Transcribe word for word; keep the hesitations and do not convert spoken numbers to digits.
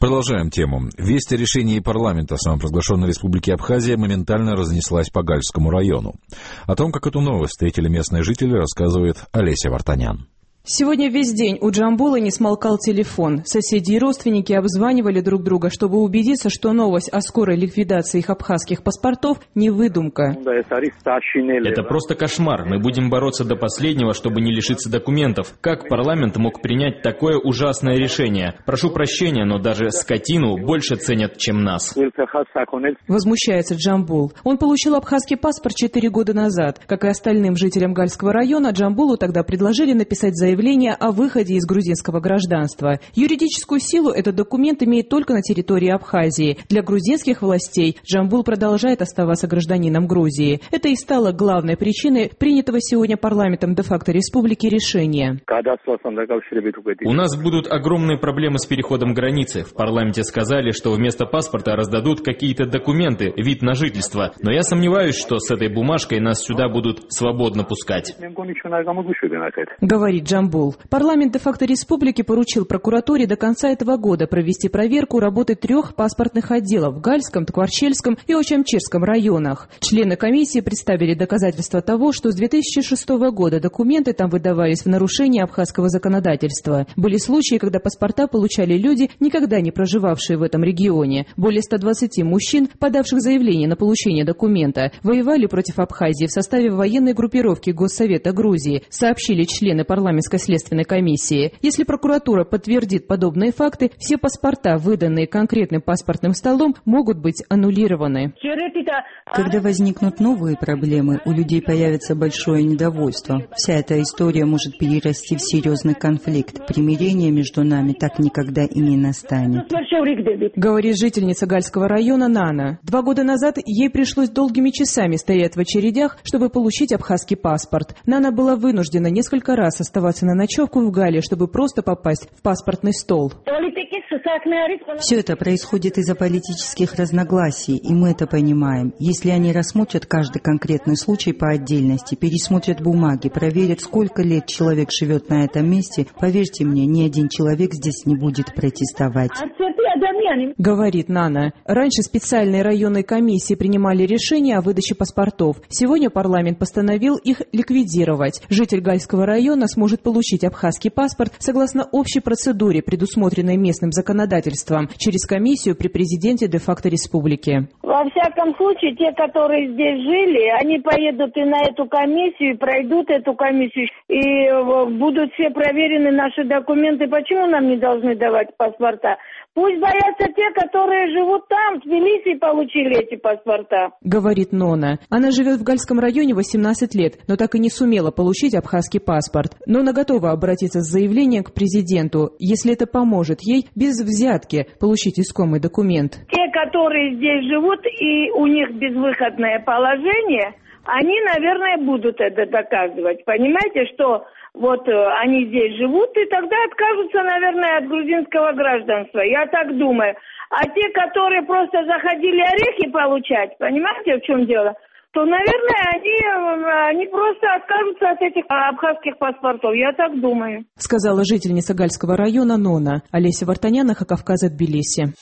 Продолжаем тему. Весть о решении парламента самопровозглашенной Республики Абхазия моментально разнеслась по Гальскому району. О том, как эту новость встретили местные жители, рассказывает Олеся Вартанян. Сегодня весь день у Джамбула не смолкал телефон. Соседи и родственники обзванивали друг друга, чтобы убедиться, что новость о скорой ликвидации их абхазских паспортов не выдумка. Это просто кошмар. Мы будем бороться до последнего, чтобы не лишиться документов. Как парламент мог принять такое ужасное решение? Прошу прощения, но даже скотину больше ценят, чем нас. Возмущается Джамбул. Он получил абхазский паспорт четыре года назад. Как и остальным жителям Гальского района, Джамбулу тогда предложили написать заявление заявление о выходе из грузинского гражданства. Юридическую силу этот документ имеет только на территории Абхазии. Для грузинских властей Джамбул продолжает оставаться гражданином Грузии. Это и стало главной причиной принятого сегодня парламентом де-факто республики решения. У нас будут огромные проблемы с переходом границы. В парламенте сказали, что вместо паспорта раздадут какие-то документы, вид на жительство. Но я сомневаюсь, что с этой бумажкой нас сюда будут свободно пускать. Говорит Джамбул. Парламент де-факто республики поручил прокуратуре до конца этого года провести проверку работы трех паспортных отделов в Гальском, Ткварчельском и Очамчирском районах. Члены комиссии представили доказательства того, что с две тысячи шестого года документы там выдавались в нарушение абхазского законодательства. Были случаи, когда паспорта получали люди, никогда не проживавшие в этом регионе. Более ста двадцати мужчин, подавших заявление на получение документа, воевали против Абхазии в составе военной группировки Госсовета Грузии, сообщили члены парламентской следственной комиссии. Если прокуратура подтвердит подобные факты, все паспорта, выданные конкретным паспортным столом, могут быть аннулированы. Когда возникнут новые проблемы, у людей появится большое недовольство. Вся эта история может перерасти в серьезный конфликт. Примирение между нами так никогда и не настанет. Говорит жительница Гальского района Нана. Два года назад ей пришлось долгими часами стоять в очередях, чтобы получить абхазский паспорт. Нана была вынуждена несколько раз оставаться на ночевку в Гале, чтобы просто попасть в паспортный стол. Все это происходит из-за политических разногласий, и мы это понимаем. Если они рассмотрят каждый конкретный случай по отдельности, пересмотрят бумаги, проверят, сколько лет человек живет на этом месте, поверьте мне, ни один человек здесь не будет протестовать. Говорит Нана. Раньше специальные районные комиссии принимали решения о выдаче паспортов. Сегодня парламент постановил их ликвидировать. Житель Гальского района сможет получить абхазский паспорт согласно общей процедуре, предусмотренной местным законодательством, через комиссию при президенте де-факто республики. Во всяком случае, те, которые здесь жили, они поедут и на эту комиссию, и пройдут эту комиссию, и будут все проверены наши документы. Почему нам не должны давать паспорта? Пусть боятся те, которые живут там, в Тбилиси, и получили эти паспорта. Говорит Нона. Она живет в Гальском районе восемнадцать лет, но так и не сумела получить абхазский паспорт. Но она готова обратиться с заявлением к президенту, если это поможет ей без взятки получить искомый документ. Те, которые здесь живут и у них безвыходное положение, они, наверное, будут это доказывать. Понимаете, что вот они здесь живут и тогда откажутся, наверное, от грузинского гражданства. Я так думаю. А те, которые просто заходили орехи получать, понимаете, в чем дело? То, наверное, они, они просто откажутся от этих абхазских паспортов. Я так думаю. Сказала жительница Гальского района Нона. Олеся Вартанян, Кавказа, Тбилиси.